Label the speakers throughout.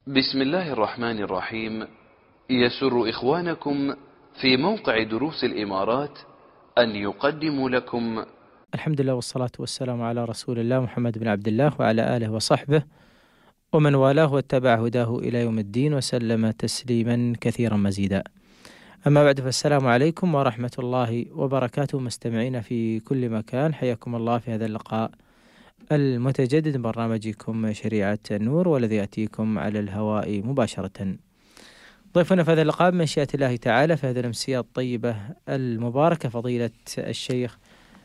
Speaker 1: بسم الله الرحمن الرحيم. يسر إخوانكم في موقع دروس الإمارات أن يقدموا لكم
Speaker 2: الحمد لله والصلاة والسلام على رسول الله محمد بن عبد الله وعلى آله وصحبه ومن والاه واتبع هداه إلى يوم الدين وسلم تسليما كثيرا مزيدا. أما بعد، فالسلام عليكم ورحمة الله وبركاته مستمعين في كل مكان، حياكم الله في هذا اللقاء المتجدد من برنامجكم شريعة النور، والذي يأتيكم على الهواء مباشرة. ضيفنا في هذا اللقاء بمشيئة الله تعالى في هذه الأمسية الطيبة المباركة فضيلة الشيخ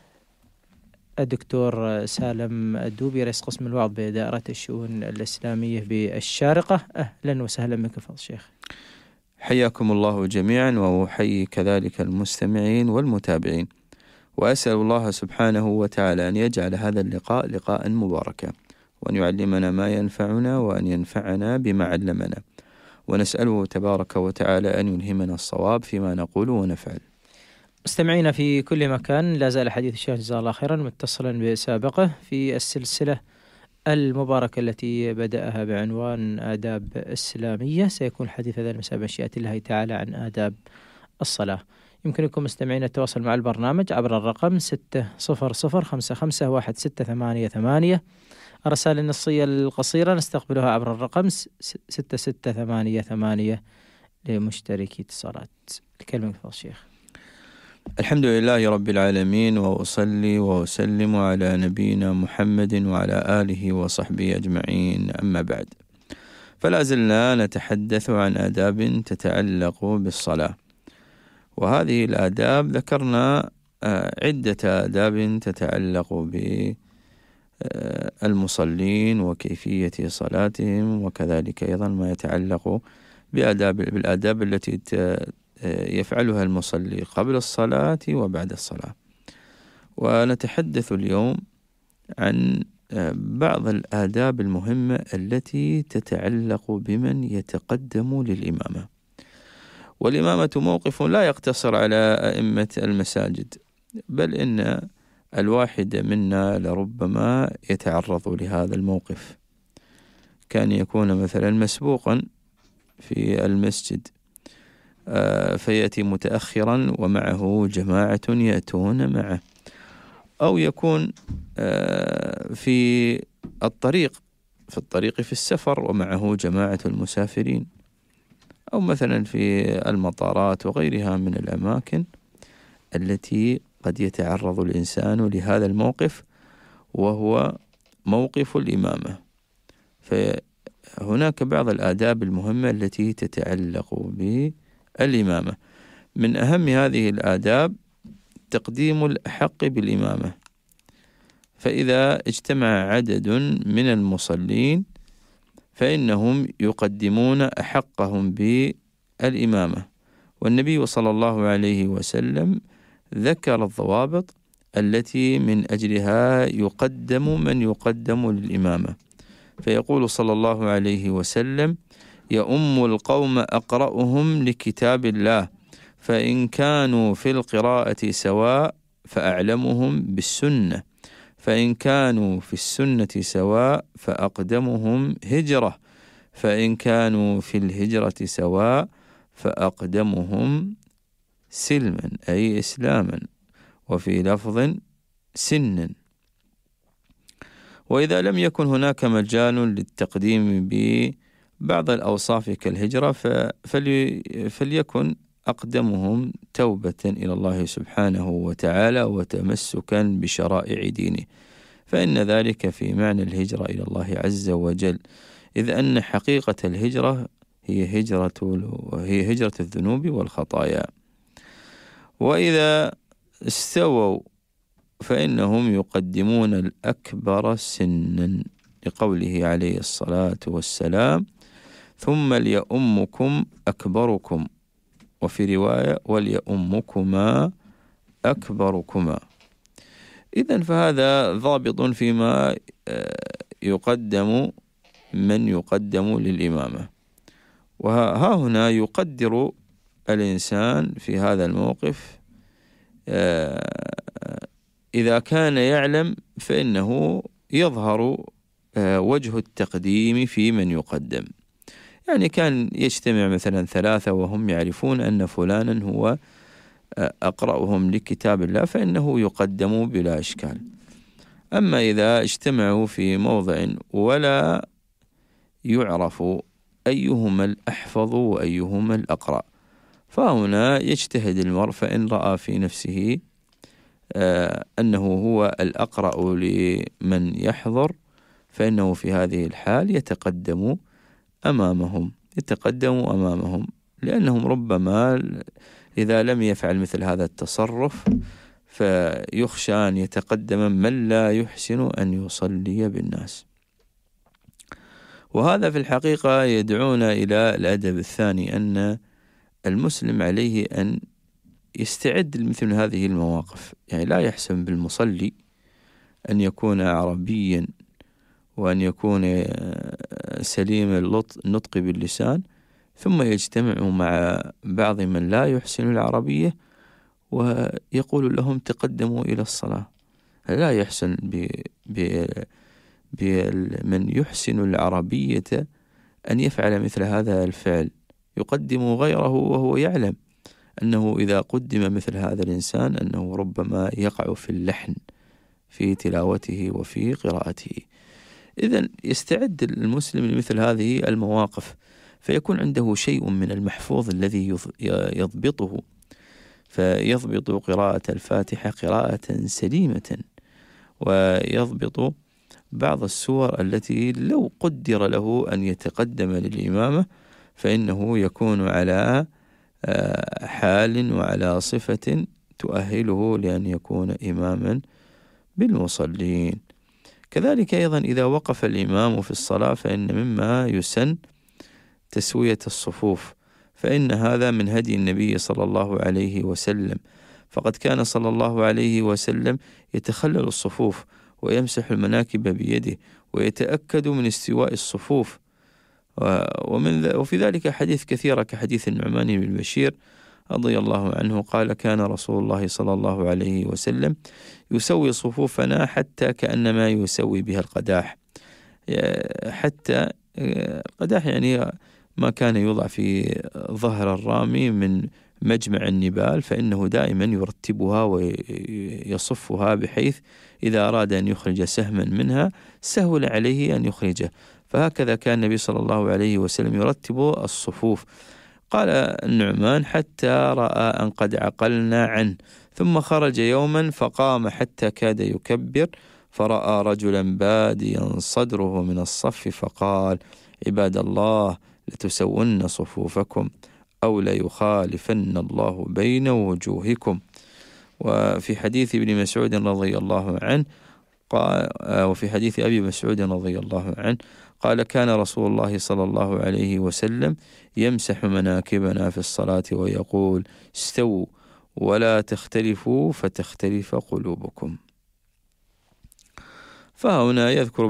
Speaker 2: الدكتور سالم الدوبي، رئيس قسم الوعظ بإدارة الشؤون الإسلامية بالشارقة. أهلا وسهلا بك فضل الشيخ.
Speaker 3: حياكم الله جميعا، وأحيي كذلك المستمعين والمتابعين، وأسأل الله سبحانه وتعالى أن يجعل هذا اللقاء لقاء مباركا، وأن يعلمنا ما ينفعنا، وأن ينفعنا بما علمنا، ونسأله تبارك وتعالى أن يلهمنا الصواب فيما نقول ونفعل.
Speaker 2: مستمعينا في كل مكان، لا زال حديث الشيخ جزاه الله خيرا متصلا بسابقه في السلسلة المباركة التي بدأها بعنوان آداب إسلامية. سيكون الحديث هذا المساء بمشيئة الله تعالى عن آداب الصلاة. يمكنكم مستمعين التواصل مع البرنامج عبر الرقم 600551688. الرسائل النصية القصيرة نستقبلها عبر الرقم 6688 لمشتركي اتصالات. الكلمة فضل الشيخ.
Speaker 3: الحمد لله رب العالمين، وأصلي وأسلم على نبينا محمد وعلى آله وصحبه أجمعين، أما بعد، فلا زلنا نتحدث عن آداب تتعلق بالصلاة. وهذه الآداب ذكرنا عدة آداب تتعلق بالمصلين وكيفية صلاتهم، وكذلك أيضا ما يتعلق بالآداب التي يفعلها المصلي قبل الصلاة وبعد الصلاة. ونتحدث اليوم عن بعض الآداب المهمة التي تتعلق بمن يتقدم للإمامة. والإمامة موقف لا يقتصر على أئمة المساجد، بل إن الواحد منا لربما يتعرض لهذا الموقف. كان يكون مثلا مسبوقا في المسجد فيأتي متأخرا ومعه جماعة يأتون معه، أو يكون في الطريق في السفر ومعه جماعة المسافرين، أو مثلا في المطارات وغيرها من الأماكن التي قد يتعرض الإنسان لهذا الموقف، وهو موقف الإمامة. فهناك بعض الآداب المهمة التي تتعلق بالإمامة. من أهم هذه الآداب تقديم الأحق بالإمامة. فإذا اجتمع عدد من المصلين فإنهم يقدمون أحقهم بالإمامة. والنبي صلى الله عليه وسلم ذكر الضوابط التي من أجلها يقدم من يقدم للإمامة، فيقول صلى الله عليه وسلم: يؤم القوم أقرأهم لكتاب الله، فإن كانوا في القراءة سواء فأعلمهم بالسنة، فإن كانوا في السنة سواء فأقدمهم هجرة، فإن كانوا في الهجرة سواء فأقدمهم سلما أي إسلاما، وفي لفظ سنا. وإذا لم يكن هناك مجال للتقديم ببعض الأوصاف كالهجرة فليكن أقدمهم توبة إلى الله سبحانه وتعالى وتمسكا بشرائع دينه، فإن ذلك في معنى الهجرة إلى الله عز وجل، إذ أن حقيقة الهجرة هي هجرة الذنوب والخطايا. وإذا استووا فإنهم يقدمون الأكبر سنا، لقوله عليه الصلاة والسلام: ثم ليؤمكم أكبركم، وفي رواية: وليؤمكما أكبركما. إذن فهذا ضابط فيما يقدم من يقدم للإمامة. وها هنا يقدر الإنسان في هذا الموقف إذا كان يعلم فإنه يظهر وجه التقديم في من يقدم. يعني كان يجتمع مثلا 3 وهم يعرفون أن فلانا هو أقرأهم لكتاب الله فإنه يقدم بلا إشكال. أما إذا اجتمعوا في موضع ولا يعرف أيهما الأحفظ وأيهما الأقرأ، فهنا يجتهد المرء، فإن رأى في نفسه أنه هو الأقرأ لمن يحضر فإنه في هذه الحال يتقدم أمامهم، لأنهم ربما إذا لم يفعل مثل هذا التصرف فيخشى أن يتقدم من لا يحسن أن يصلي بالناس. وهذا في الحقيقة يدعونا إلى الأدب الثاني، أن المسلم عليه أن يستعد لمثل هذه المواقف. يعني لا يحسن بالمصلي أن يكون عربيا وأن يكون سليم النطق باللسان ثم يجتمع مع بعض من لا يحسن العربية ويقول لهم تقدموا إلى الصلاة. لا يحسن بمن يحسن العربية أن يفعل مثل هذا الفعل، يقدم غيره وهو يعلم أنه إذا قدم مثل هذا الإنسان أنه ربما يقع في اللحن في تلاوته وفي قراءته. إذن يستعد المسلم لمثل هذه المواقف، فيكون عنده شيء من المحفوظ الذي يضبطه، فيضبط قراءة الفاتحة قراءة سليمة، ويضبط بعض السور التي لو قدر له أن يتقدم للإمامة فإنه يكون على حال وعلى صفة تؤهله لأن يكون إماما بالمصلين. كذلك أيضا إذا وقف الإمام في الصلاة فإن مما يسن تسوية الصفوف، فإن هذا من هدي النبي صلى الله عليه وسلم، فقد كان صلى الله عليه وسلم يتخلل الصفوف ويمسح المناكب بيده ويتأكد من استواء الصفوف. وفي ذلك حديث كثيرة كحديث النعمان بن بشير رضي الله عنه قال كان رسول الله صلى الله عليه وسلم يسوي صفوفنا حتى كأنما يسوي بها القداح. حتى القداح يعني ما كان يوضع في ظهر الرامي من مجمع النبال، فإنه دائما يرتبها ويصفها بحيث إذا أراد أن يخرج سهما منها سهل عليه أن يخرجه. فهكذا كان النبي صلى الله عليه وسلم يرتب الصفوف. قال النعمان حتى رأى أن قد عقلنا عنه، ثم خرج يوما فقام حتى كاد يكبر، فرأى رجلا باديا صدره من الصف فقال عباد الله لتسون صفوفكم أو ليخالفن الله بين وجوهكم. وفي حديث ابن مسعود رضي الله عنه قال، وفي حديث أبي مسعود رضي الله عنه قال كان رسول الله صلى الله عليه وسلم يمسح مناكبنا في الصلاة ويقول استووا ولا تختلفوا فتختلف قلوبكم. فهنا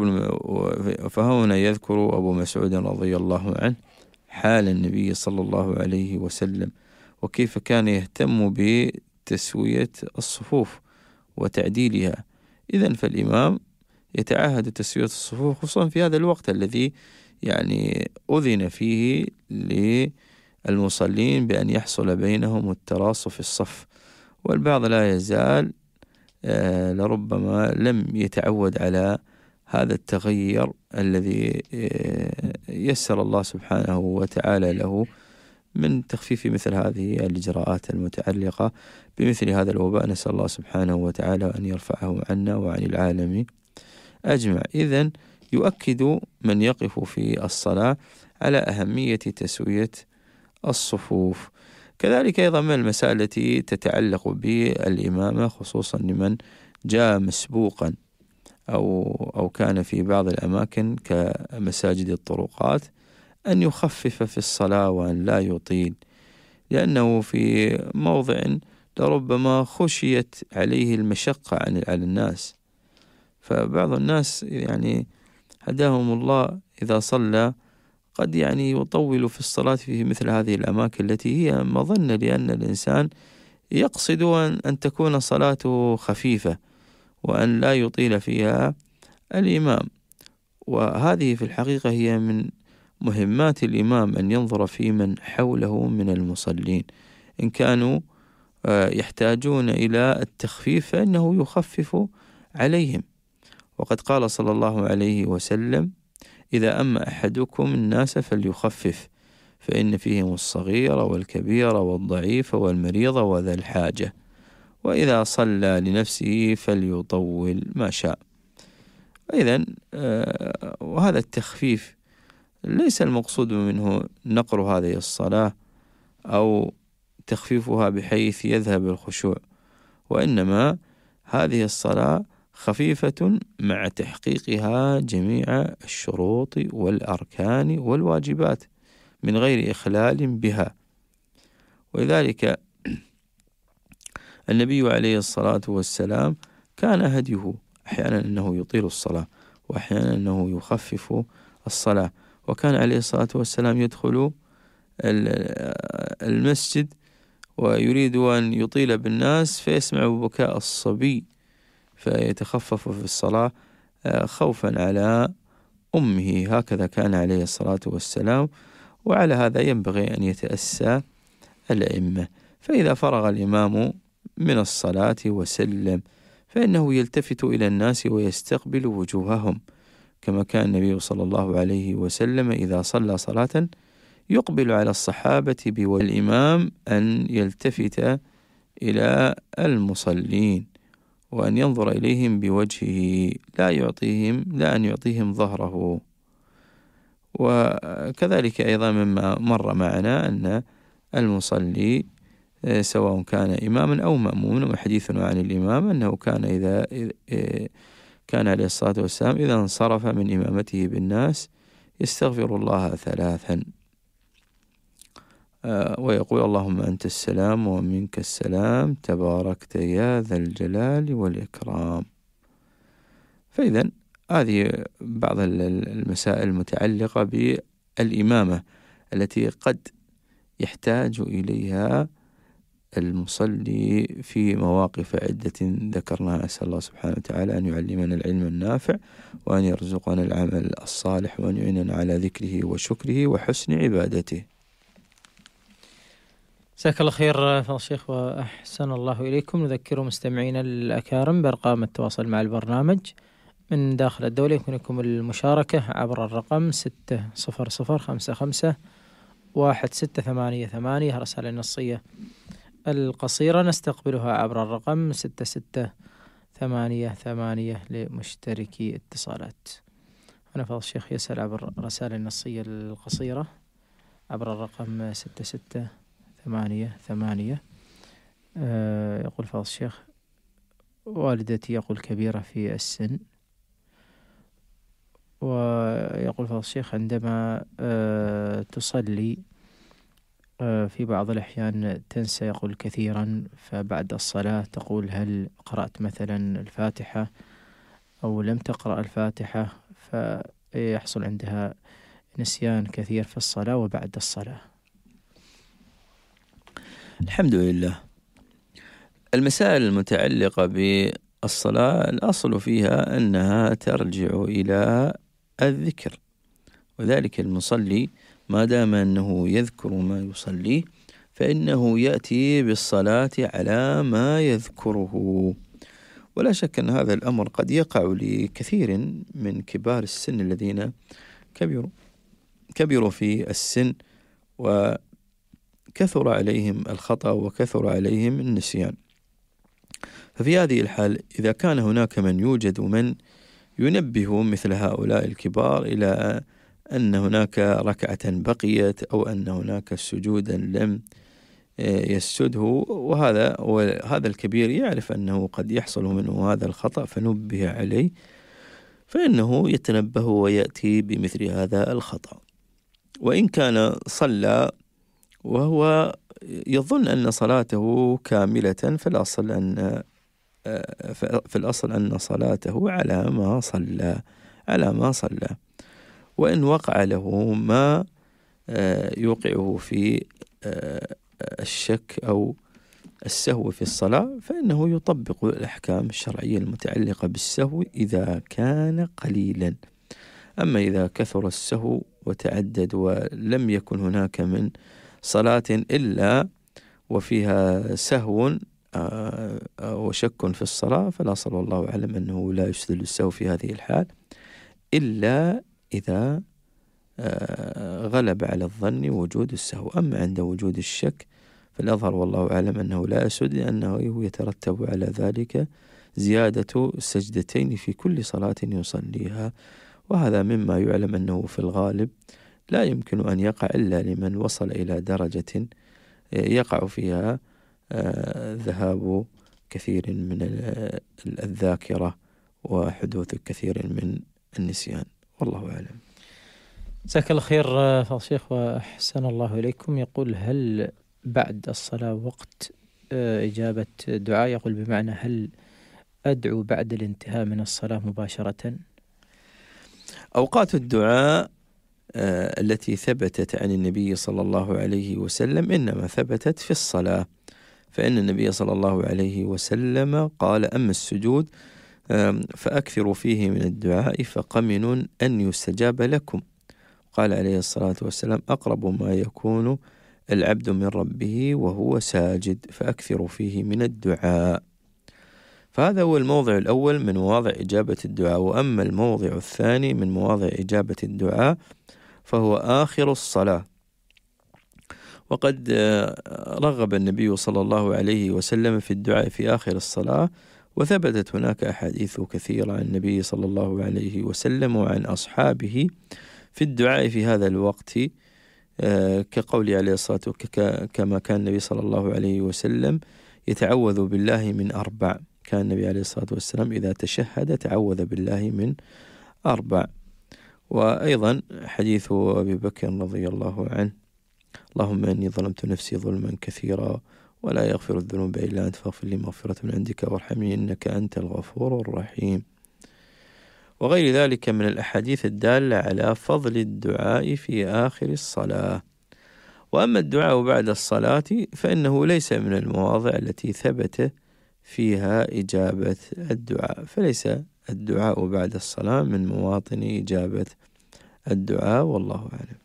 Speaker 3: يذكر أبو مسعود رضي الله عنه حال النبي صلى الله عليه وسلم وكيف كان يهتم بتسوية الصفوف وتعديلها. إذن فالإمام يتعهد تسوية الصفوف خصوصا في هذا الوقت الذي يعني أذن فيه للمصلين بأن يحصل بينهم التراص في الصف، والبعض لا يزال لربما لم يتعود على هذا التغير الذي يسر الله سبحانه وتعالى له من تخفيف مثل هذه الإجراءات المتعلقة بمثل هذا الوباء. نسأل الله سبحانه وتعالى أن يرفعه عنا وعن العالم أجمع. إذن يؤكد من يقف في الصلاة على أهمية تسوية الصفوف. كذلك أيضا من المسائل التي تتعلق بالإمامة خصوصا لمن جاء مسبوقا أو كان في بعض الأماكن كمساجد الطرقات أن يخفف في الصلاة وأن لا يطيل، لأنه في موضع لربما خشيت عليه المشقة على الناس. فبعض الناس يعني هداهم الله إذا صلى قد يعني يطول في الصلاة في مثل هذه الأماكن التي هي مظنة، لأن الإنسان يقصد أن تكون صلاته خفيفة وأن لا يطيل فيها الإمام. وهذه في الحقيقة هي من مهمات الإمام أن ينظر في من حوله من المصلين، إن كانوا يحتاجون إلى التخفيف فإنه يخفف عليهم. وقد قال صلى الله عليه وسلم: إذا أما أحدكم الناس فليخفف، فإن فيهم الصغير والكبير والضعيف والمريض وذا الحاجة، وإذا صلى لنفسه فليطول ما شاء. إذن وهذا التخفيف ليس المقصود منه نقر هذه الصلاة أو تخفيفها بحيث يذهب الخشوع، وإنما هذه الصلاة خفيفة مع تحقيقها جميع الشروط والأركان والواجبات من غير إخلال بها. ولذلك النبي عليه الصلاة والسلام كان هديه أحيانا أنه يطيل الصلاة، وأحيانا أنه يخفف الصلاة. وكان عليه الصلاة والسلام يدخل المسجد ويريد أن يطيل بالناس فيسمع بكاء الصبي فيتخفف في الصلاة خوفا على أمه. هكذا كان عليه الصلاة والسلام، وعلى هذا ينبغي أن يتأسى الأئمة. فإذا فرغ الإمام من الصلاة وسلم فإنه يلتفت إلى الناس ويستقبل وجوههم، كما كان النبي صلى الله عليه وسلم إذا صلى صلاة يقبل على الصحابة والإمام أن يلتفت إلى المصلين وأن ينظر إليهم بوجهه، لا أن يعطيهم ظهره. وكذلك أيضا مما مر معنا أن المصلي سواء كان إماما أو مأموما، وحديثنا عن الإمام أنه كان إذا كان عليه الصلاة والسلام إذا انصرف من إمامته بالناس يستغفر الله 3 ويقول: اللهم أنت السلام ومنك السلام تباركت يا ذا الجلال والإكرام. فإذا هذه بعض المسائل المتعلقة بالإمامة التي قد يحتاج إليها المصلي في مواقف عدة ذكرناها. أسأل الله سبحانه وتعالى أن يعلمنا العلم النافع، وأن يرزقنا العمل الصالح، وأن يعيننا على ذكره وشكره وحسن عبادته.
Speaker 2: جزاك الله خير فضل الشيخ وأحسن الله إليكم. نذكر مستمعينا الأكارم بأرقام التواصل مع البرنامج من داخل الدولة. يمكنكم المشاركة عبر الرقم 600551688. رسالة نصية القصيرة نستقبلها عبر الرقم 6688 لمشتركي اتصالات. هنا فضل الشيخ يسأل عبر رسالة النصية القصيرة عبر الرقم 6688. يقول فضل الشيخ: والدتي يقول كبيرة في السن، ويقول فضل الشيخ عندما تصلي في بعض الأحيان تنسى يقول كثيرا، فبعد الصلاة تقول: هل قرأت مثلا الفاتحة أو لم تقرأ الفاتحة؟ فيحصل عندها نسيان كثير في الصلاة وبعد الصلاة.
Speaker 3: الحمد لله. المسائل المتعلقة بالصلاة الأصل فيها أنها ترجع إلى الذكر، وذلك المصلي ما دام أنه يذكر ما يصليه فإنه يأتي بالصلاة على ما يذكره. ولا شك أن هذا الأمر قد يقع لكثير من كبار السن الذين كبروا في السن وكثر عليهم الخطأ وكثر عليهم النسيان. ففي هذه الحال إذا كان هناك من يوجد من ينبه مثل هؤلاء الكبار إلى أن هناك ركعة بقيت أو أن هناك سجودا لم يسجده، وهذا الكبير يعرف أنه قد يحصل منه هذا الخطأ فنبه عليه، فإنه يتنبه ويأتي بمثل هذا الخطأ. وإن كان صلى وهو يظن أن صلاته كاملة في الأصل أن صلاته على ما صلى. وإن وقع له ما يوقعه في الشك أو السهو في الصلاة فإنه يطبق الأحكام الشرعية المتعلقة بالسهو إذا كان قليلا. أما إذا كثر السهو وتعدد، ولم يكن هناك من صلاة إلا وفيها سهو وشك في الصلاة، فالأصل والله أعلم أنه لا يسدل السهو في هذه الحال إلا إذا غلب على الظن وجود السهو. أما عند وجود الشك فالأظهر والله أعلم أنه لا يسد، لأنه يترتب على ذلك زيادة السجدتين في كل صلاة يصليها، وهذا مما يعلم أنه في الغالب لا يمكن أن يقع إلا لمن وصل إلى درجة يقع فيها ذهاب كثير من الذاكرة وحدوث كثير من النسيان، والله أعلم.
Speaker 2: جزاك الله خير فضل الشيخ وأحسن الله إليكم. يقول: هل بعد الصلاة وقت إجابة دعاء؟ يقول بمعنى هل أدعو بعد الانتهاء من الصلاة مباشرة؟
Speaker 3: أوقات الدعاء التي ثبتت عن النبي صلى الله عليه وسلم إنما ثبتت في الصلاة، فإن النبي صلى الله عليه وسلم قال: أما السجود فأكثروا فيه من الدعاء فقمن أن يستجاب لكم. قال عليه الصلاة والسلام: أقرب ما يكون العبد من ربه وهو ساجد، فأكثروا فيه من الدعاء. فهذا هو الموضع الأول من مواضع إجابة الدعاء. وأما الموضع الثاني من مواضع إجابة الدعاء فهو آخر الصلاة، وقد رغب النبي صلى الله عليه وسلم في الدعاء في آخر الصلاة، وثبتت هناك أحاديث كثيرة عن النبي صلى الله عليه وسلم وعن أصحابه في الدعاء في هذا الوقت، كقول عليه الصلاة والسلام كما كان النبي صلى الله عليه وسلم يتعوذ بالله من 4. كان النبي عليه الصلاة والسلام إذا تشهد تعوذ بالله من 4. وأيضا حديث أبي بكر رضي الله عنه: اللهم إني ظلمت نفسي ظلما كثيرا ولا يغفر الذنوب إلا أنت فاغفر لي مغفرة من عندك وارحمني إنك أنت الغفور الرحيم. وغير ذلك من الأحاديث الدالة على فضل الدعاء في آخر الصلاة. وأما الدعاء بعد الصلاة فإنه ليس من المواضع التي ثبت فيها إجابة الدعاء، فليس الدعاء بعد الصلاة من مواطن إجابة الدعاء، والله أعلم.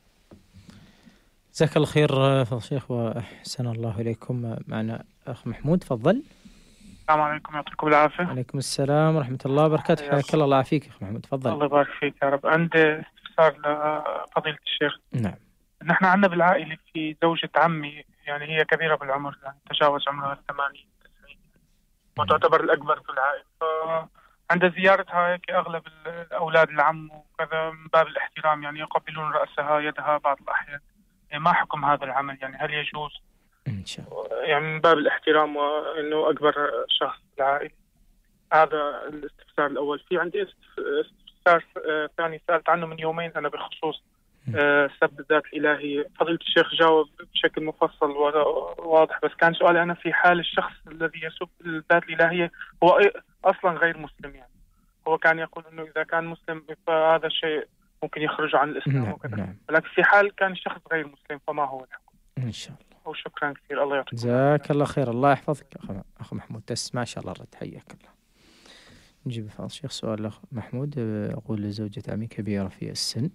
Speaker 2: جزاك الله خير فضل الشيخ وأحسن الله إليكم. معنا أخ محمود، تفضل.
Speaker 4: السلام عليكم، يعطيكم العافية.
Speaker 2: عليكم السلام ورحمة الله وبركاته، حياك الله يعافيك أخ محمود، تفضل.
Speaker 4: الله يبارك فيك يا رب. عندي استفسار لفضيلة الشيخ.
Speaker 2: نعم.
Speaker 4: نحن عندنا بالعائلة في زوجة عمي، يعني هي كبيرة بالعمر، يعني تجاوز عمرها 80-90 وتعتبر الأكبر في العائلة، فعند زيارتها هيك أغلب الأولاد العم وكذا من باب الاحترام يعني يقبلون رأسها يدها بعض الأحيان. يعني ما حكم هذا العمل؟ يعني هل يجوز؟
Speaker 2: إن شاء الله.
Speaker 4: يعني من باب الاحترام وإنه أكبر شخص في العائلة. هذا الاستفسار الأول. في عندي استفسار ثاني سألت عنه من يومين أنا بخصوص سب الذات الإلهية. فضيلة الشيخ جاوب بشكل مفصل وواضح، بس كان سؤالي أنا في حال الشخص الذي يسب الذات الإلهية هو أصلا غير مسلم، يعني هو كان يقول إنه إذا كان مسلم فهذا الشيء ممكن يخرج عن الإسلام وكذا.
Speaker 2: نعم.
Speaker 4: لكن في حال كان الشخص غير مسلم فما هو الحكم؟
Speaker 2: إن شاء الله.
Speaker 4: وشكرا كثير، الله يعطيك.
Speaker 2: جزاك الله خير، الله يحفظك أخ محمود، تسمع ما شاء الله الرد، حياك الله. نجيب فضل الشيخ سؤال الأخ محمود. أقول لزوجة عمي كبيرة في السن،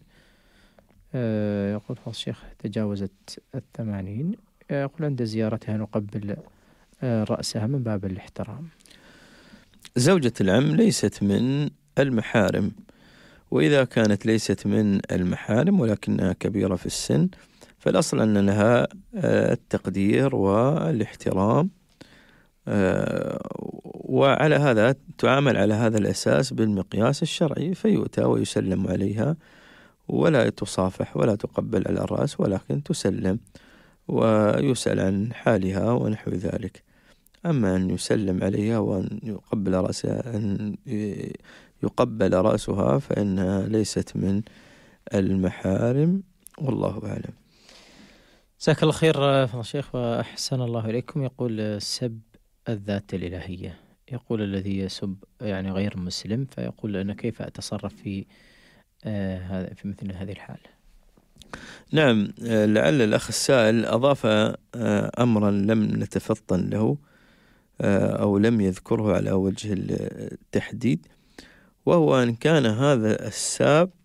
Speaker 2: يقول فضل الشيخ تجاوزت 80، يقول عند زيارتها نقبل رأسها من باب الاحترام.
Speaker 3: زوجة العم ليست من المحارم، وإذا كانت ليست من المحارم ولكنها كبيرة في السن فالأصل أن لها التقدير والاحترام، وعلى هذا تعامل على هذا الأساس بالمقياس الشرعي، فيؤتى ويسلم عليها ولا تصافح ولا تقبل على الرأس، ولكن تسلم ويسأل عن حالها ونحو ذلك. أما أن يسلم عليها وأن يقبل رأسها أن يقبل رأسها فإنها ليست من المحارم، والله أعلم.
Speaker 2: جزاك الله خير فضل الشيخ وأحسن الله إليكم. يقول سب الذات الإلهية، يقول الذي يسب يعني غير مسلم، فيقول أنا كيف أتصرف في مثل هذه الحال؟
Speaker 3: نعم، لعل الأخ السائل أضاف أمرا لم نتفطن له أو لم يذكره على وجه التحديد، وهو أن كان هذا الساب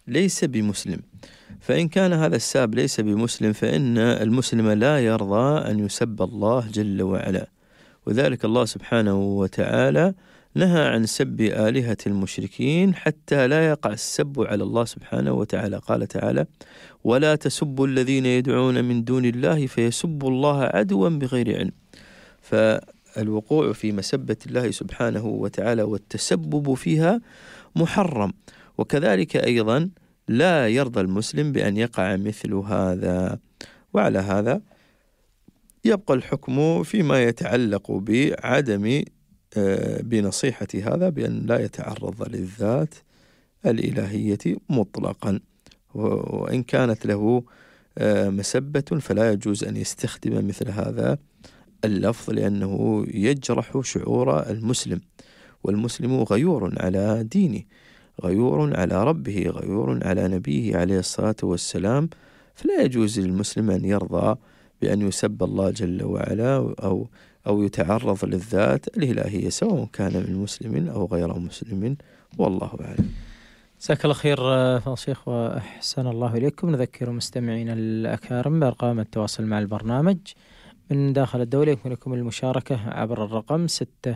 Speaker 3: ليس بمسلم. فإن كان هذا الساب ليس بمسلم فإن المسلم لا يرضى أن يسب الله جل وعلا، وذلك الله سبحانه وتعالى نهى عن سب آلهة المشركين حتى لا يقع السب على الله سبحانه وتعالى. قال تعالى: ولا تسبوا الذين يدعون من دون الله فيسبوا الله عدوا بغير علم. فالوقوع في مسبة الله سبحانه وتعالى والتسبب فيها محرم، وكذلك أيضا لا يرضى المسلم بأن يقع مثل هذا. وعلى هذا يبقى الحكم فيما يتعلق بعدم بنصيحة هذا بأن لا يتعرض للذات الإلهية مطلقا، وإن كانت له مسبة فلا يجوز أن يستخدم مثل هذا اللفظ، لأنه يجرح شعور المسلم، والمسلم غيور على دينه، غيور على ربه، غيور على نبيه عليه الصلاة والسلام. فلا يجوز للمسلم أن يرضى بأن يسب الله جل وعلا أو يتعرض للذات الإلهية، سواء كان من مسلم أو غير مسلم، والله أعلم.
Speaker 2: جزاك الله خير فضيلة الشيخ وأحسن الله إليكم. نذكر مستمعينا الأكارم بأرقام التواصل مع البرنامج من داخل الدولة. يمكن لكم المشاركة عبر الرقم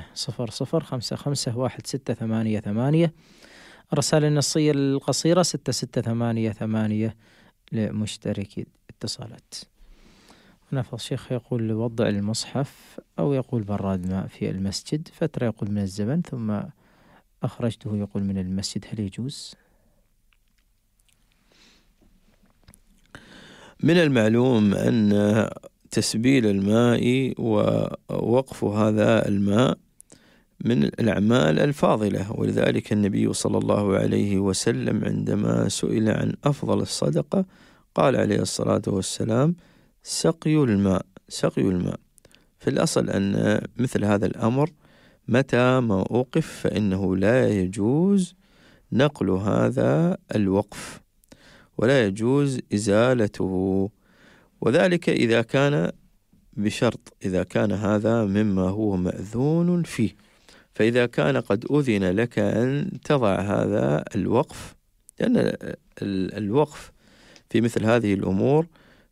Speaker 2: 600551688، الرسائل النصية القصيرة 6688 لمشتركي اتصالات. هنا فضيلة الشيخ يقول: وضع المصحف أو يقول براد ماء في المسجد فترة يقول من الزمن ثم أخرجته يقول من المسجد، هل يجوز؟
Speaker 3: من المعلوم أن تسبيل الماء ووقف هذا الماء من الأعمال الفاضلة، ولذلك النبي صلى الله عليه وسلم عندما سئل عن أفضل الصدقة قال عليه الصلاة والسلام: سقي الماء. في الأصل أن مثل هذا الأمر متى ما أوقف فإنه لا يجوز نقل هذا الوقف ولا يجوز إزالته، وذلك إذا كان بشرط، إذا كان هذا مما هو مأذون فيه. فإذا كان قد أذن لك أن تضع هذا الوقف، لأن الوقف في مثل هذه الأمور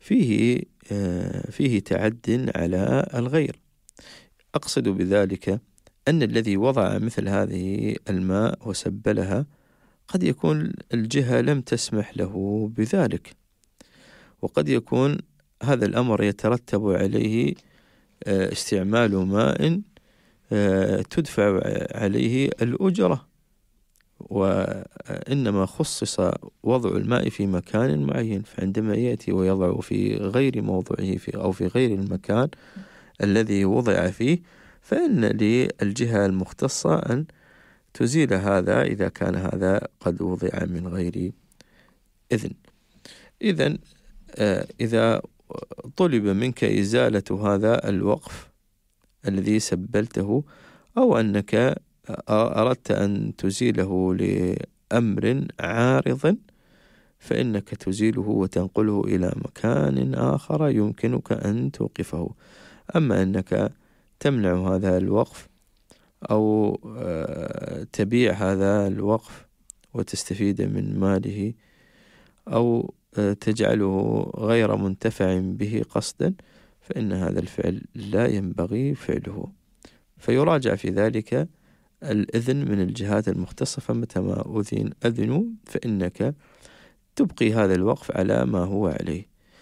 Speaker 3: فيه تعد على الغير. أقصد بذلك أن الذي وضع مثل هذه الماء وسبلها قد يكون الجهة لم تسمح له بذلك، وقد يكون هذا الأمر يترتب عليه استعمال ماء تدفع عليه الأجرة، وإنما خصص وضع الماء في مكان معين، فعندما يأتي ويضع في غير موضعه أو في غير المكان الذي وضع فيه فإن للجهة المختصة أن تزيل هذا إذا كان هذا قد وضع من غير إذن. إذا طلب منك إزالة هذا الوقف الذي سبلته، أو أنك أردت أن تزيله لأمر عارض، فإنك تزيله وتنقله إلى مكان آخر يمكنك أن توقفه. أما أنك تمنع هذا الوقف أو تبيع هذا الوقف وتستفيد من ماله أو تجعله غير منتفع به قصدا، فإن هذا الفعل لا ينبغي فعله، فيراجع في ذلك الإذن من الجهات المختصة. فمتى ما أذنوا فإنك تبقي هذا الوقف على ما هو عليه.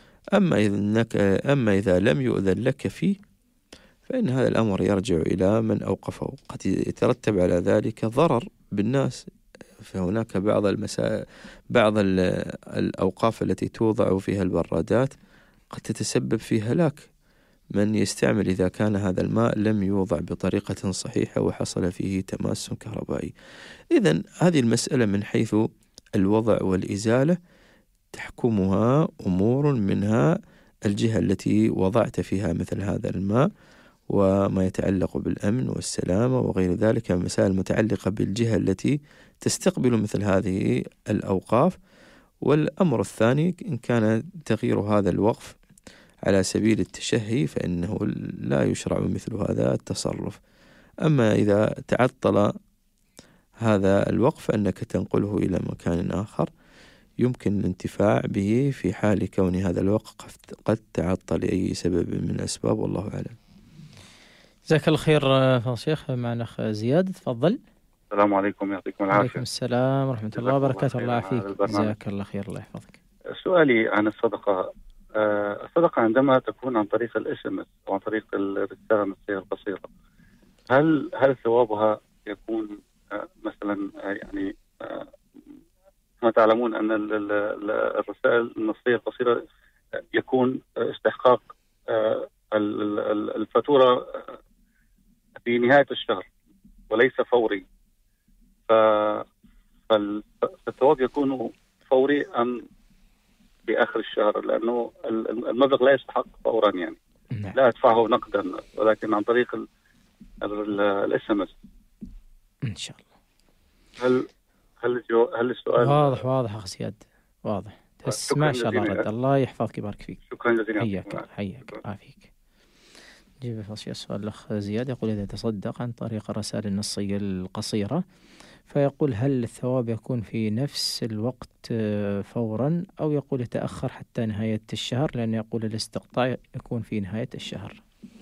Speaker 3: أما إذا لم يؤذن لك فيه فإن هذا الأمر يرجع إلى من أوقفه، قد يترتب على ذلك ضرر بالناس. فهناك بعض الأوقاف التي توضع فيها البرادات قد تتسبب في هلاك من يستعمل إذا كان هذا الماء لم يوضع بطريقة صحيحة وحصل فيه تماس كهربائي. إذن هذه المسألة من حيث الوضع والإزالة تحكمها أمور، منها الجهة التي وضعت فيها مثل هذا الماء وما يتعلق بالأمن والسلامة وغير ذلك من مسائل متعلقة بالجهة التي تستقبل مثل هذه الأوقاف. والأمر الثاني إن كان تغيير هذا الوقف على سبيل التشهي فإنه لا يشرع مثل هذا التصرف. أما إذا تعطل هذا الوقف فإنك تنقله إلى مكان آخر يمكن الانتفاع به في حال كون هذا الوقت قد تعطل لأي سبب من الأسباب، والله أعلم.
Speaker 2: جزاك الله خير فضل الشيخ. معنا أخ زياد، تفضل.
Speaker 5: السلام عليكم، يعطيكم العافية.
Speaker 2: عليكم السلام ورحمة الله وبركاته. الله يعافيك. جزاك الله خير، الله يحفظك.
Speaker 5: سؤالي عن الصدقة. الصدقة عندما تكون عن طريق الSMS أو عن طريق الرسالة النصية القصيرة، هل ثوابها يكون مثلا يعني كما تعلمون أن الرسائل النصية القصيرة يكون استحقاق الفاتورة في نهاية الشهر وليس فوري، فالثواب يكون فوري أم بآخر الشهر؟ لأنه المبلغ لا يستحق فورا، يعني لا أدفعه نقدا ولكن عن طريق الSMS.
Speaker 2: إن شاء الله.
Speaker 5: هل السؤال
Speaker 2: واضح أخ زياد، واضح. تسمع إن شاء الله رد. الله يحفظك ويبارك فيك.
Speaker 5: شكرا جزيلا.
Speaker 2: حياك عافيك. نجيب في السؤال الأخ زياد، يقول إذا تصدق عن طريق الرسائل النصية القصيرة، فيقول هل الثواب يكون في نفس الوقت فورا أو يقول يتأخر حتى نهاية الشهر، لأنه يقول الاستقطاع يكون في نهاية الشهر.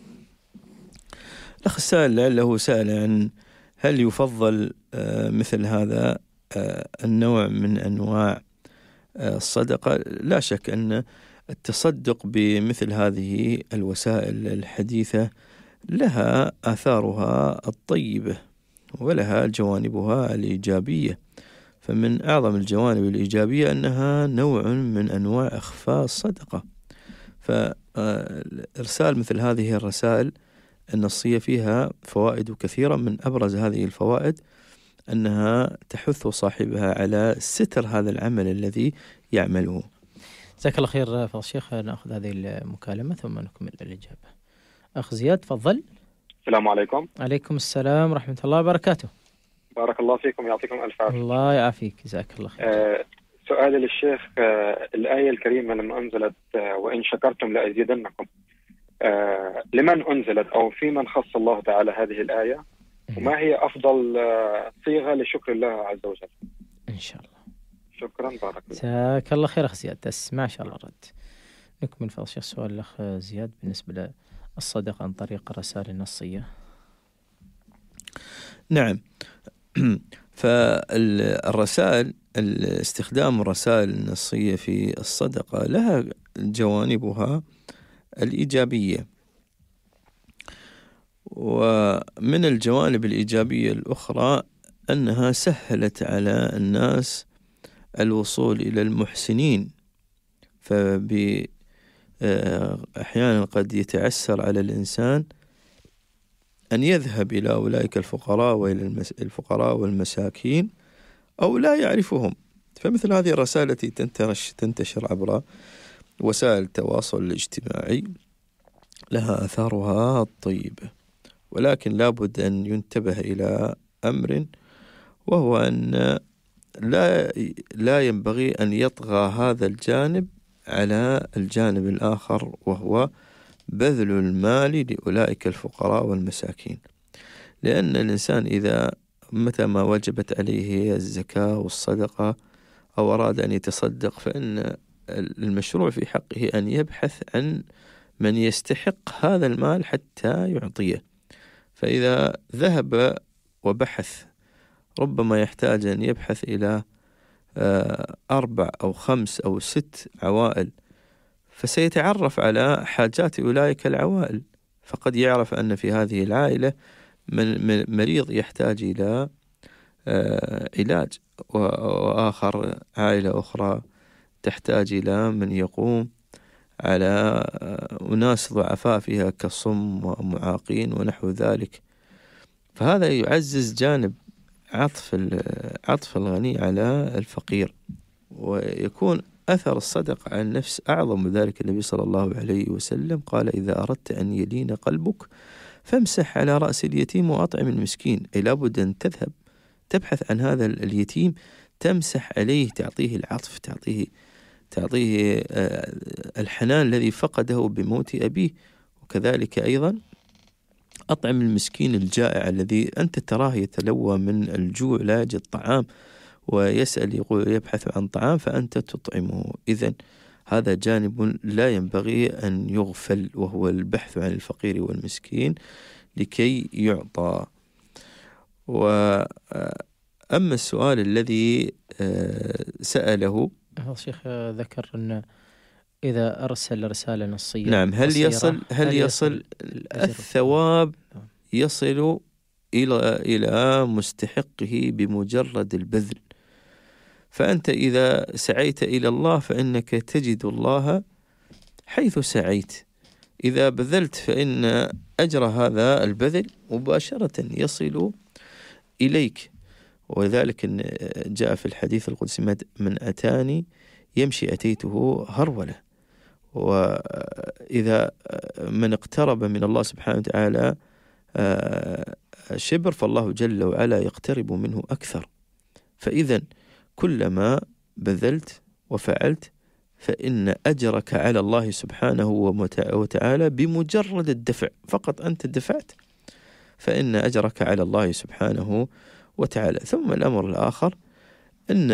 Speaker 3: الأخ السائل لعله سأل عن هل يفضل مثل هذا النوع من أنواع الصدقة. لا شك أن التصدق بمثل هذه الوسائل الحديثة لها آثارها الطيبة ولها جوانبها الإيجابية، فمن أعظم الجوانب الإيجابية أنها نوع من أنواع إخفاء الصدقة. فإرسال مثل هذه الرسائل النصية فيها فوائد كثيرة، من أبرز هذه الفوائد أنها تحث صاحبها على ستر هذا العمل الذي يعمله.
Speaker 2: جزاك الله خير فضل الشيخ. نأخذ هذه المكالمة ثم نكمل الإجابة. أخ زياد، تفضل.
Speaker 6: السلام عليكم.
Speaker 2: عليكم السلام ورحمة الله وبركاته.
Speaker 6: بارك الله فيكم، يعطيكم ألف عافية.
Speaker 2: الله يعافيك، جزاك الله خير.
Speaker 6: سؤالي للشيخ، الآية الكريمة لما أنزلت وإن شكرتم لأزيدنكم، لمن أنزلت أو في من خص الله تعالى هذه الآية، وما هي أفضل صيغة لشكر الله عز وجل؟
Speaker 2: إن شاء الله.
Speaker 6: شكرا، بارك الله.
Speaker 2: جزاك الله خير أخ زياد، تسمع إن شاء الله رد. نكمل فضل الشيخ سؤال الأخ زياد بالنسبة للصدقة عن طريق الرسائل النصية.
Speaker 3: نعم. فالرسائل، استخدام الرسائل النصية في الصدقة لها جوانبها الإيجابية، ومن الجوانب الإيجابية الأخرى أنها سهلت على الناس الوصول إلى المحسنين، أحيانا قد يتعسر على الإنسان أن يذهب إلى أولئك الفقراء وإلى الفقراء والمساكين أو لا يعرفهم، فمثل هذه الرسائل التي تنتشر عبر وسائل التواصل الاجتماعي لها آثارها الطيبة، ولكن لابد أن ينتبه إلى أمر، وهو أن لا ينبغي أن يطغى هذا الجانب على الجانب الآخر، وهو بذل المال لأولئك الفقراء والمساكين، لأن الإنسان إذا متى ما وجبت عليه الزكاة والصدقة أو أراد أن يتصدق، فإن المشروع في حقه أن يبحث عن من يستحق هذا المال حتى يعطيه. فإذا ذهب وبحث ربما يحتاج أن يبحث إلى 4 أو 5 أو 6 عوائل، فسيتعرف على حاجات أولئك العوائل، فقد يعرف أن في هذه العائلة من مريض يحتاج إلى علاج، وآخر عائلة أخرى تحتاج إلى من يقوم على أناس ضعفاء فيها كصم ومعاقين ونحو ذلك. فهذا يعزز جانب عطف الغني على الفقير، ويكون أثر الصدقة على النفس أعظم. ذلك النبي صلى الله عليه وسلم قال: إذا أردت أن يلين قلبك فامسح على رأس اليتيم وأطعم المسكين. أي لابد أن تذهب تبحث عن هذا اليتيم، تمسح عليه، تعطيه العطف، تعطيه الحنان الذي فقده بموت أبيه. وكذلك أيضا أطعم المسكين الجائع الذي أنت تراه يتلوى من الجوع لا يجد طعام، ويسأل يقول يبحث عن طعام فأنت تطعمه. إذن هذا جانب لا ينبغي أن يغفل، وهو البحث عن الفقير والمسكين لكي يعطى. وأما السؤال الذي سأله
Speaker 2: الشيخ ذكر أن إذا أرسل رسالة نصية،
Speaker 3: نعم، هل يصل الثواب يصل إلى مستحقه بمجرد البذل. فأنت إذا سعيت إلى الله فإنك تجد الله حيث سعيت. إذا بذلت فإن أجر هذا البذل مباشرة يصل إليك. وذلك جاء في الحديث القدسي: من أتاني يمشي أتيته هرولة. وإذا من اقترب من الله سبحانه وتعالى شبر فالله جل وعلا يقترب منه أكثر. فإذا كلما بذلت وفعلت فإن أجرك على الله سبحانه وتعالى بمجرد الدفع فقط. أنت دفعت فإن أجرك على الله سبحانه وتعالى. ثم الأمر الآخر أن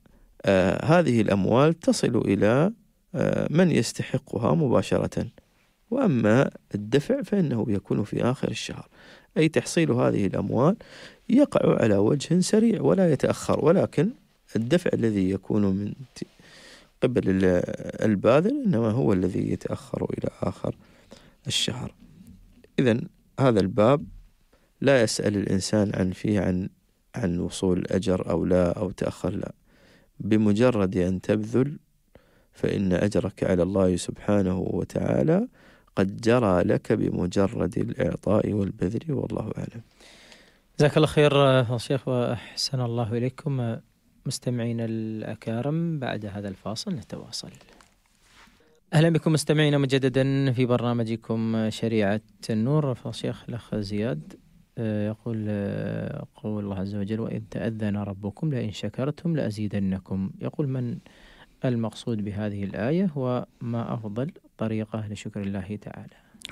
Speaker 3: هذه الأموال تصل إلى من يستحقها مباشرة، وأما الدفع فإنه يكون في آخر الشهر، أي تحصيل هذه الأموال يقع على وجه سريع ولا يتأخر، ولكن الدفع الذي يكون من قبل الباذل إنما هو الذي يتأخر إلى آخر الشهر. إذن هذا الباب لا يسأل الإنسان عن وصول الأجر أو لا أو تأخر، لا، بمجرد أن تبذل فإن أجرك على الله سبحانه وتعالى قد جرى لك بمجرد الإعطاء والبذل، والله أعلم.
Speaker 2: جزاك الله خير يا شيخ وأحسن الله إليكم. مستمعين الأكارم، بعد هذا الفاصل نتواصل. أهلا بكم مستمعين مجددا في برنامجكم شريعة النور. فالشيخ الأخ زياد يقول قول الله عز وجل: وإذ تأذن ربكم لئن شكرتم لأزيدنكم. يقول: من المقصود بهذه الآية، وما أفضل طريقة لشكر الله تعالى؟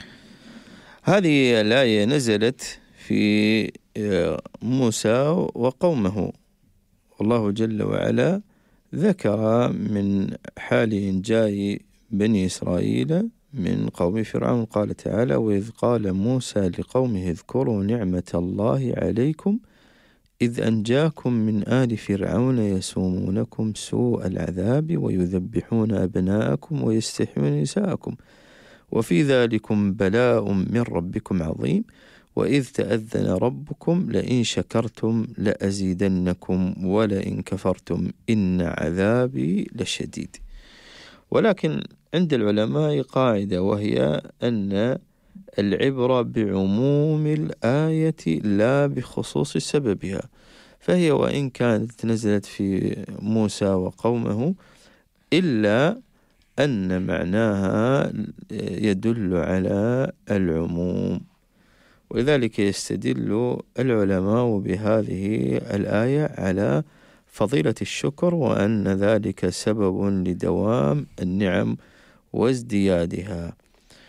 Speaker 3: هذه الآية نزلت في موسى وقومه، والله جل وعلا ذكر من حال إنجاء بني إسرائيل من قوم فرعون. قال تعالى: وإذ قال موسى لقومه اذكروا نعمة الله عليكم إذ أنجاكم من آل فرعون يسومونكم سوء العذاب ويذبحون أبناءكم ويستحيون نساءكم وفي ذلكم بلاء من ربكم عظيم وإذ تأذن ربكم لئن شكرتم لأزيدنكم ولئن كفرتم إن عذابي لشديد. ولكن عند العلماء قاعدة، وهي أن العبرة بعموم الآية لا بخصوص سببها. فهي وإن كانت نزلت في موسى وقومه إلا أن معناها يدل على العموم. ولذلك يستدل العلماء بهذه الآية على فضيلة الشكر، وأن ذلك سبب لدوام النعم وازديادها.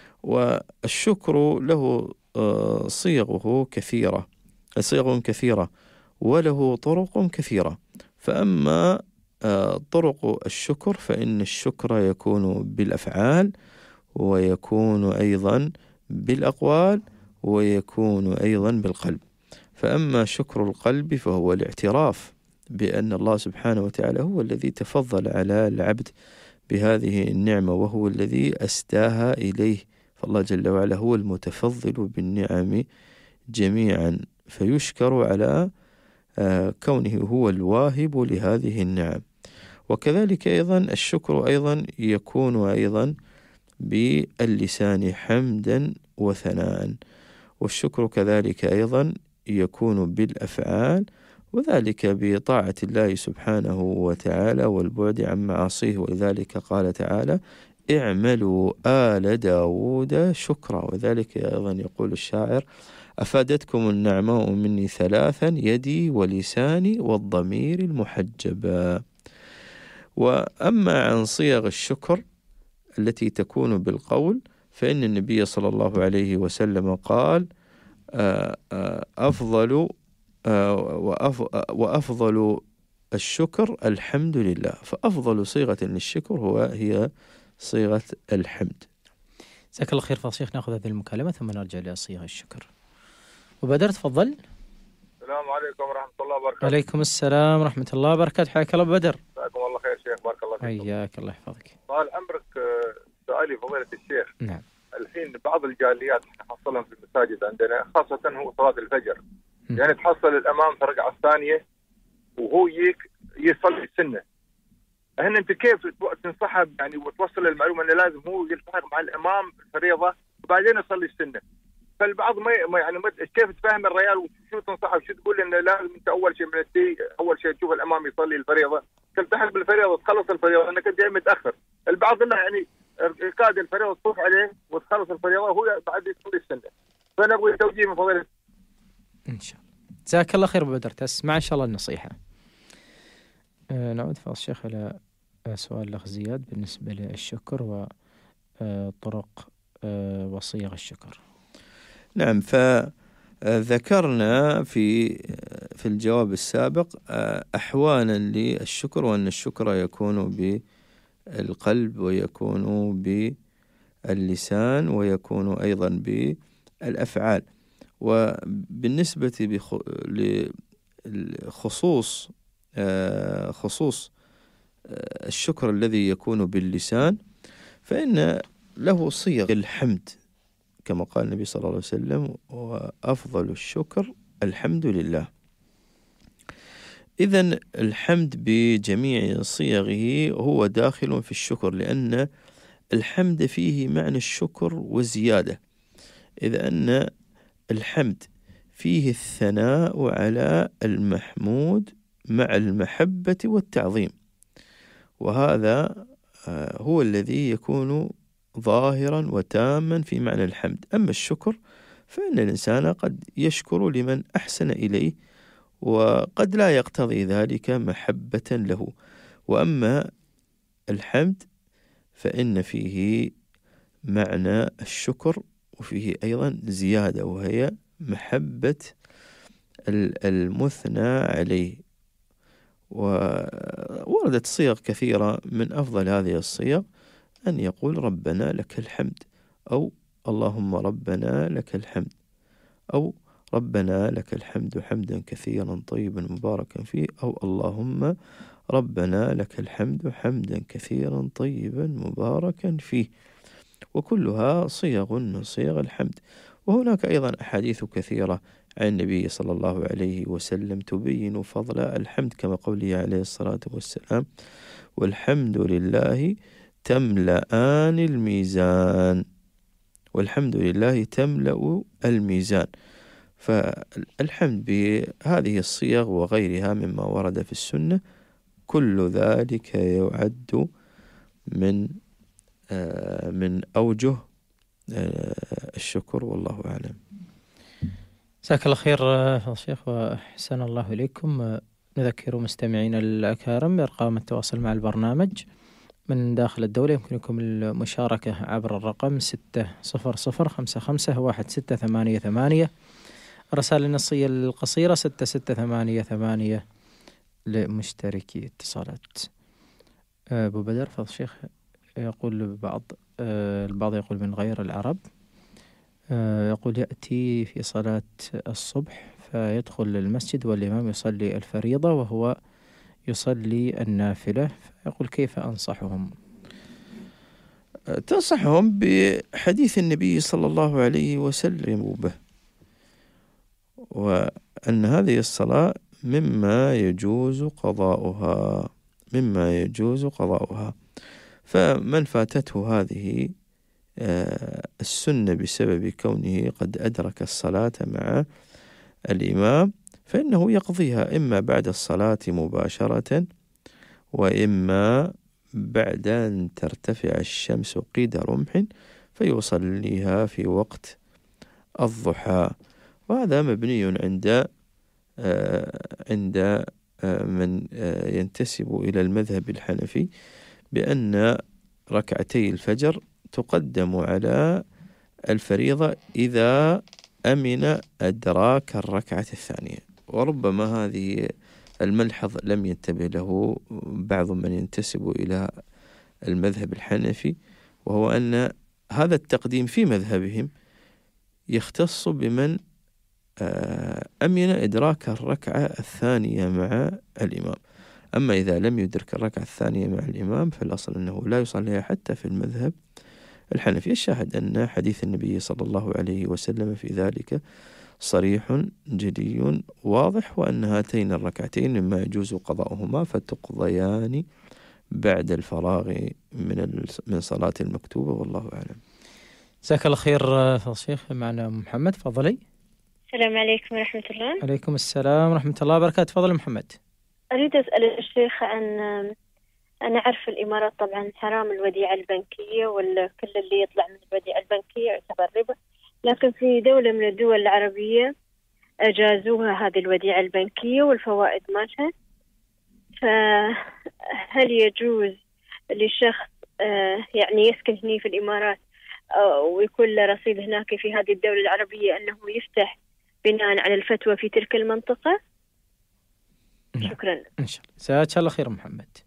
Speaker 3: والشكر له صيغ كثيرة وله طرق كثيرة. فأما طرق الشكر فإن الشكر يكون بالأفعال، ويكون أيضا بالأقوال، ويكون أيضا بالقلب. فأما شكر القلب فهو الاعتراف بأن الله سبحانه وتعالى هو الذي تفضل على العبد بهذه النعمة، وهو الذي أسداها إليه. فالله جل وعلا هو المتفضل بالنعم جميعا، فيشكر على كونه هو الواهب لهذه النعم. وكذلك أيضا الشكر أيضا يكون أيضا باللسان حمدا وثناء، والشكر كذلك أيضا يكون بالأفعال، وذلك بطاعة الله سبحانه وتعالى والبعد عن معاصيه. ولذلك قال تعالى: اعملوا آل داود شكرا. وذلك أيضا يقول الشاعر: أفادتكم النعماء مني ثلاثا يدي ولساني والضمير المحجبا. وأما عن صيغ الشكر التي تكون بالقول فإن النبي صلى الله عليه وسلم قال: أفضل الشكر الحمد لله، فأفضل صيغة للشكر هي صيغة الحمد.
Speaker 2: جزاك الله خير فضل الشيخ. ناخذ هذه المكالمة ثم نرجع لصيغ الشكر. وبدر تفضل.
Speaker 7: السلام عليكم ورحمة الله وبركاته.
Speaker 2: عليكم السلام ورحمة الله وبركاته. حياك الله بدر.
Speaker 7: جزاكم الله خير شيخ، بارك الله فيكم.
Speaker 2: حياك الله يحفظك.
Speaker 7: طال عمرك، سؤالي فضيلة الشيخ.
Speaker 2: نعم.
Speaker 7: الحين بعض الجاليات نحصلهم في المساجد عندنا، خاصة هو صلاة الفجر، يعني تحصل الأمام في الركعة الثانية وهو يصلي السنة. هنا أنت كيف تنصحه يعني وتوصل المعلومة أنه لازم هو يلتحق مع الإمام الفريضة وبعدين يصلي السنة؟ فالبعض كيف تفهم الرجال وشو تنصحه وشو تقول انه لازم انت اول شيء اول شيء تشوف الامام يصلي الفريضه، تلتحق بالفريضه تخلص الفريضه، انك جاي متاخر. البعض لا يعني كاد الفريضه تطوف عليه وتخلص الفريضه وهو بعد يصلي السنه. فنبغي توجيه من فضيلة.
Speaker 2: ان شاء الله. جزاك الله خير بدر، تسمع ان شاء الله النصيحه. نعود فضل الشيخ الى سؤال الاخ زياد بالنسبه للشكر وطرق وصيغ الشكر.
Speaker 3: نعم، فذكرنا في الجواب السابق أحوالا للشكر، وأن الشكر يكون بالقلب ويكون باللسان ويكون أيضا بالأفعال. وبالنسبة لخصوص الشكر الذي يكون باللسان، فإن له صيغ الحمد كما قال النبي صلى الله عليه وسلم: وأفضل الشكر الحمد لله. إذن الحمد بجميع صيغه هو داخل في الشكر، لأن الحمد فيه معنى الشكر وزيادة، إذ أن الحمد فيه الثناء على المحمود مع المحبة والتعظيم، وهذا هو الذي يكون ظاهرا وتاما في معنى الحمد. أما الشكر فإن الإنسان قد يشكر لمن أحسن إليه، وقد لا يقتضي ذلك محبة له. وأما الحمد فإن فيه معنى الشكر وفيه أيضا زيادة، وهي محبة المثنى عليه. ووردت صيغ كثيرة، من أفضل هذه الصيغ أن يقول: ربنا لك الحمد، أو اللهم ربنا لك الحمد، أو ربنا لك الحمد حمدا كثيرا طيبا مباركا فيه، أو اللهم ربنا لك الحمد حمدا كثيرا طيبا مباركا فيه. وكلها صيغ من صيغ الحمد. وهناك أيضا أحاديث كثيرة عن النبي صلى الله عليه وسلم تبين فضل الحمد، كما قوله عليه الصلاة والسلام: والحمد لله تملأان الميزان. والحمد لله تملأ الميزان. فالحمد بهذه الصيغ وغيرها مما ورد في السنة، كل ذلك يعد من أوجه الشكر، والله أعلم.
Speaker 2: جزاك الله خير فضل الشيخ وأحسن الله إليكم. نذكر مستمعينا الأكارم بأرقام التواصل مع البرنامج من داخل الدولة. يمكنكم المشاركة عبر الرقم 600551688. الرسائل النصية القصيرة 6688 لمشتركي اتصالات. أبو بدر فضل الشيخ يقول البعض يقول من غير العرب، يقول يأتي في صلاة الصبح فيدخل المسجد والإمام يصلي الفريضة وهو يصلي النافلة، فيقول كيف أنصحهم؟
Speaker 3: تنصحهم بحديث النبي صلى الله عليه وسلم به، وأن هذه الصلاة مما يجوز قضاؤها. فمن فاتته هذه السنة بسبب كونه قد أدرك الصلاة مع الإمام، فإنه يقضيها إما بعد الصلاة مباشرة، وإما بعد أن ترتفع الشمس قيد رمح فيصليها في وقت الضحى. وهذا مبني عند من ينتسب إلى المذهب الحنفي بأن ركعتي الفجر تقدم على الفريضة إذا أمن أدراك الركعة الثانية. وربما هذه الملحظ لم ينتبه له بعض من ينتسب إلى المذهب الحنفي، وهو أن هذا التقديم في مذهبهم يختص بمن أمن إدراك الركعة الثانية مع الإمام. أما إذا لم يدرك الركعة الثانية مع الإمام فالأصل أنه لا يصليها حتى في المذهب الحنفي. الشاهد أن حديث النبي صلى الله عليه وسلم في ذلك صريح جلي واضح، وأن هاتين الركعتين مما يجوز قضاؤهما فتقضيان بعد الفراغ من صلاة المكتوبة، والله أعلم.
Speaker 2: جزاك الله خير فضل الشيخ. معنا محمد، تفضلي.
Speaker 8: السلام عليكم ورحمة الله.
Speaker 2: عليكم السلام ورحمة الله وبركاته. تفضل محمد.
Speaker 8: أريد أسأل الشيخ عن، أنا أعرف الإمارات طبعا حرام الوديعة البنكية، وكل اللي يطلع من الوديعة البنكية يعتبر ربا، لكن في دولة من الدول العربية أجازوها هذه الوديعة البنكية والفوائد مالها، فهل يجوز لشخص يعني يسكن هنا في الإمارات ويكون له رصيد هناك في هذه الدولة العربية أنه يفتح بناء على الفتوى في تلك المنطقة؟ شكرا.
Speaker 2: إن شاء الله. جزاك الله خير محمد.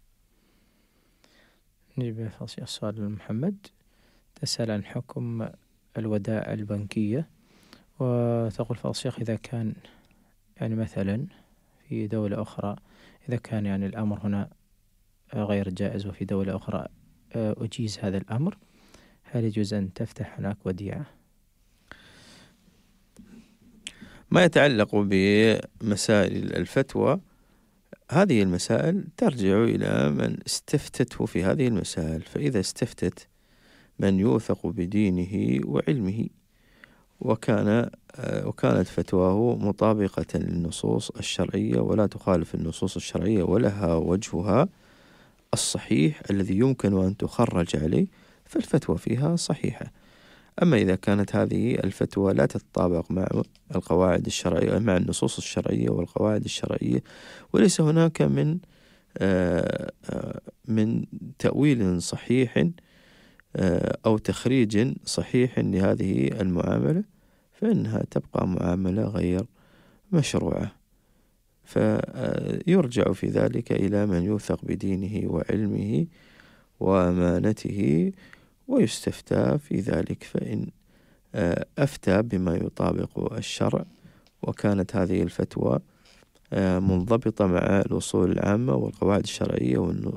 Speaker 2: نجيب السؤال محمد. تسأل عن حكم الودائع البنكية، وتقول فضل الشيخ إذا كان يعني مثلا في دولة أخرى، إذا كان يعني الأمر هنا غير جائز وفي دولة أخرى أجيز هذا الأمر، هل يجوز أن تفتح هناك وديعة؟
Speaker 3: ما يتعلق بمسائل الفتوى، هذه المسائل ترجع إلى من استفتته في هذه المسائل. فإذا استفتت من يوثق بدينه وعلمه وكانت فتواه مطابقة للنصوص الشرعية ولا تخالف النصوص الشرعية ولها وجهها الصحيح الذي يمكن أن تخرج عليه، فالفتوى فيها صحيحة. أما إذا كانت هذه الفتوى لا تتطابق مع القواعد الشرعية، مع النصوص الشرعية والقواعد الشرعية، وليس هناك من تأويل صحيح أو تخريج صحيح لهذه المعاملة، فإنها تبقى معاملة غير مشروعة. فيرجع في ذلك إلى من يوثق بدينه وعلمه وأمانته ويستفتى في ذلك. فإن أفتى بما يطابق الشرع وكانت هذه الفتوى منضبطة مع الأصول العامة والقواعد الشرعية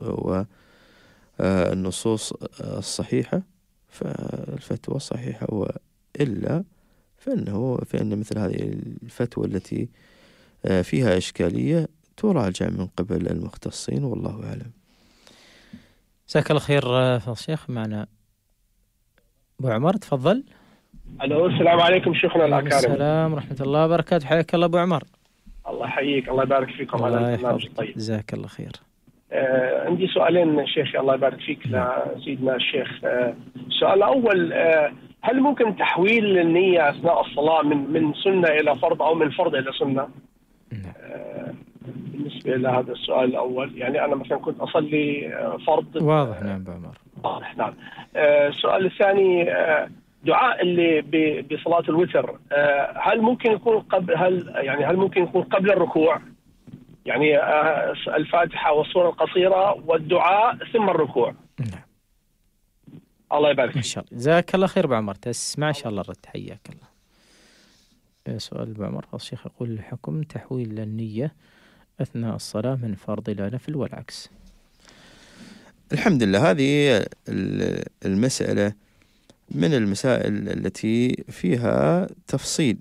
Speaker 3: والنصوص الصحيحة فالفتوى صحيحة، وإلا فإن مثل هذه الفتوى التي فيها إشكالية تراجع من قبل المختصين، والله أعلم.
Speaker 2: جزاك الله خير فضل الشيخ. معنا أبو عمر، تفضل.
Speaker 9: ألو، السلام عليكم شيخنا الأكارم.
Speaker 2: السلام ورحمة الله وبركاته. حياك الله أبو عمر.
Speaker 9: الله يحييك، الله يبارك فيكم على البرنامج الطيب.
Speaker 2: جزاك الله خير.
Speaker 9: عندي سؤالين شيخ، الله يبارك فيك سيدنا الشيخ. السؤال الأول، هل ممكن تحويل النية أثناء الصلاة من سنة إلى فرض أو من فرض إلى سنة؟ بالنسبة لهذا السؤال الأول، يعني أنا مثلا كنت أصلي فرض.
Speaker 2: واضح. نعم أبو عمر.
Speaker 9: واضح. نعم. السؤال الثاني، دعاء اللي بصلاة الوتر، هل ممكن يكون قبل الركوع؟ يعني الفاتحة والسورة القصيرة والدعاء ثم الركوع.
Speaker 2: نعم.
Speaker 9: الله يبارك فيك.
Speaker 2: إن شاء الله. جزاك الله خير أبو عمر. تسمع إن شاء الله الرد. حياك الله. سؤال أبو عمر، الشيخ يقول حكم تحويل النية أثناء الصلاة من فرض إلى نفل والعكس.
Speaker 3: الحمد لله، هذه المسألة من المسائل التي فيها تفصيل.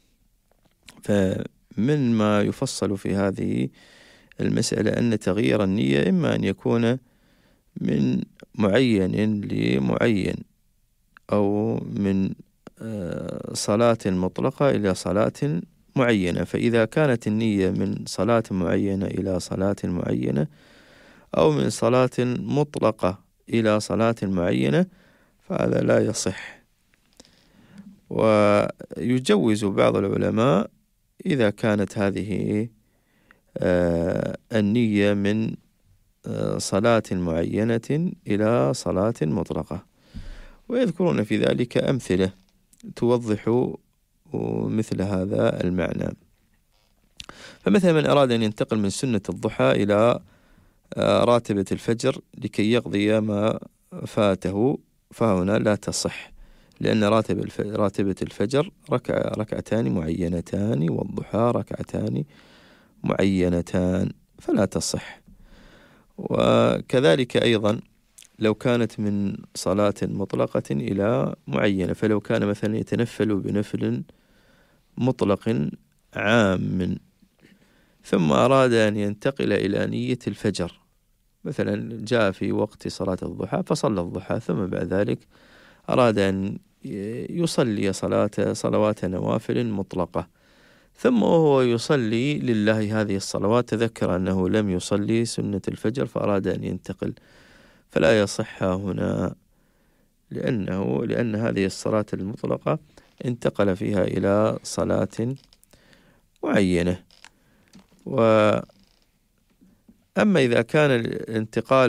Speaker 3: فمن ما يفصل في هذه المسألة أن تغيير النية إما أن يكون من معين لمعين، أو من صلاة مطلقة إلى صلاة معينة. فإذا كانت النية من صلاة معينة إلى صلاة معينة، أو من صلاة مطلقة إلى صلاة معينة، فهذا لا يصح. ويجوز بعض العلماء إذا كانت هذه النية من صلاة معينة إلى صلاة مطلقة، ويذكرون في ذلك أمثلة توضح مثل هذا المعنى. فمثلا من أراد أن ينتقل من سنة الضحى إلى راتبة الفجر لكي يقضي ما فاته، فهنا لا تصح، لأن راتبة الفجر ركعتان معينتان، والضحى ركعتان معينتان، فلا تصح. وكذلك أيضا لو كانت من صلاة مطلقة إلى معينة، فلو كان مثلا يتنفل بنفل مطلق عام ثم أراد أن ينتقل إلى نية الفجر، مثلا جاء في وقت صلاة الضحى فصلى الضحى، ثم بعد ذلك أراد أن يصلي صلوات نوافل مطلقة، ثم وهو يصلي لله هذه الصلوات تذكر أنه لم يصلي سنة الفجر فأراد أن ينتقل، فلا يصح هنا، لأن هذه الصلاة المطلقة انتقل فيها إلى صلاة معينة. وأما إذا كان الانتقال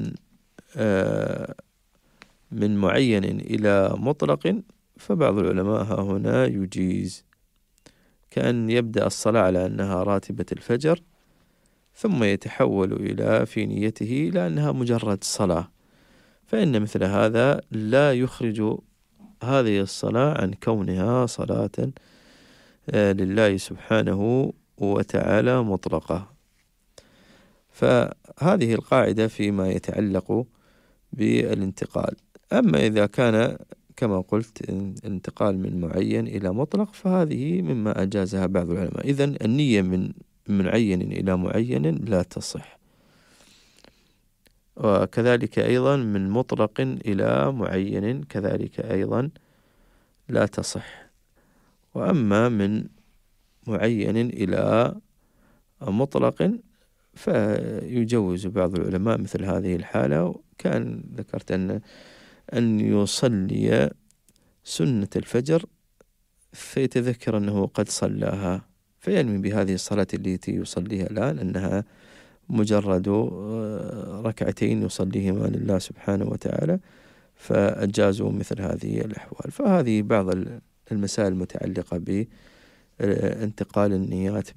Speaker 3: من معين إلى مطلق، فبعض العلماء هنا يجيز، كأن يبدأ الصلاة على أنها راتبة الفجر ثم يتحول في نيته إلى أنها مجرد صلاة، فإن مثل هذا لا يخرج هذه الصلاة عن كونها صلاة لله سبحانه وتعالى مطلقة. فهذه القاعدة فيما يتعلق بالانتقال. أما إذا كان كما قلت انتقال من معين إلى مطلق، فهذه مما أجازها بعض العلماء. إذن النية من معين إلى معين لا تصح، وكذلك أيضا من مطلق إلى معين كذلك أيضا لا تصح. وأما من معين إلى مطلق فيجوز بعض العلماء مثل هذه الحالة. كان ذكرت أن يصلي سنة الفجر فيتذكر أنه قد صلاها، فينوي بهذه الصلاة التي يصليها الآن أنها مجرد ركعتين يصليهما لله سبحانه وتعالى، فأجازوا مثل هذه الأحوال. فهذه بعض المسائل المتعلقة بانتقال النيات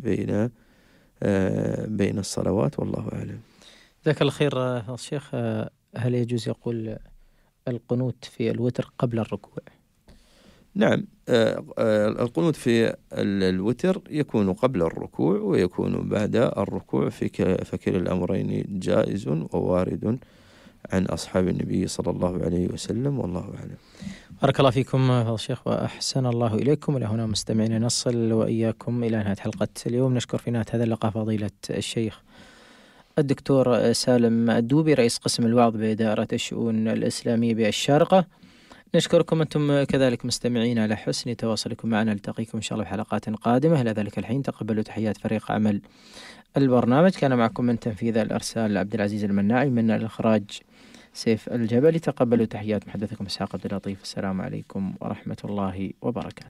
Speaker 3: بين الصلوات، والله أعلم.
Speaker 2: جزاك الله خير الشيخ. هل يجوز يقول القنوت في الوتر قبل الركوع؟
Speaker 3: نعم، القنوت في الوتر يكون قبل الركوع ويكون بعد الركوع، فكلا الأمرين جائز ووارد عن أصحاب النبي صلى الله عليه وسلم، والله أعلم.
Speaker 2: بارك الله فيكم فضيلة الشيخ وأحسن الله إليكم. إلى هنا مستمعين نصل وإياكم إلى نهاية حلقة اليوم. نشكر في نهاية هذا اللقاء فضيلة الشيخ الدكتور سالم الدوبي رئيس قسم الوعظ بإدارة الشؤون الإسلامية بالشارقة. نشكركم أنتم كذلك مستمعين على حسن تواصلكم معنا. نلتقيكم إن شاء الله في حلقات قادمة. إلى ذلك الحين تقبلوا تحيات فريق عمل البرنامج. كان معكم من تنفيذ الإرسال عبد العزيز المناعي، من الإخراج سيف الجبلي. تقبلوا تحيات محدثكم إسحاق عبد اللطيف. السلام عليكم ورحمة الله وبركاته.